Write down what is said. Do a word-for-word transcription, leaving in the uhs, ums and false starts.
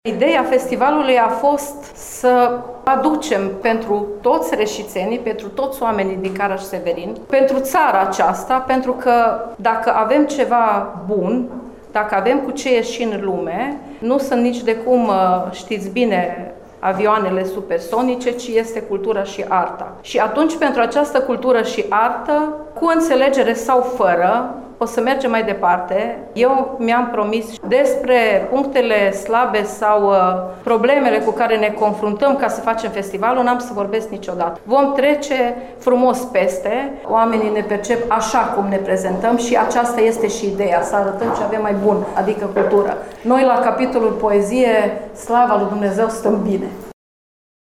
Ideea festivalului a fost să aducem pentru toți reșițenii, pentru toți oamenii din Caraș-Severin, pentru țara aceasta, pentru că dacă avem ceva bun, dacă avem cu ce ieși în lume, nu sunt nici de cum, știți bine, avioanele supersonice, ci este cultura și arta. Și atunci, pentru această cultură și artă, cu înțelegere sau fără, o să mergem mai departe. Eu mi-am promis despre punctele slabe sau uh, problemele cu care ne confruntăm ca să facem festivalul, n-am să vorbesc niciodată. Vom trece frumos peste, oamenii ne percep așa cum ne prezentăm și aceasta este și ideea, să arătăm ce avem mai bun, adică cultură. Noi la capitolul poezie, slava lui Dumnezeu, stăm bine.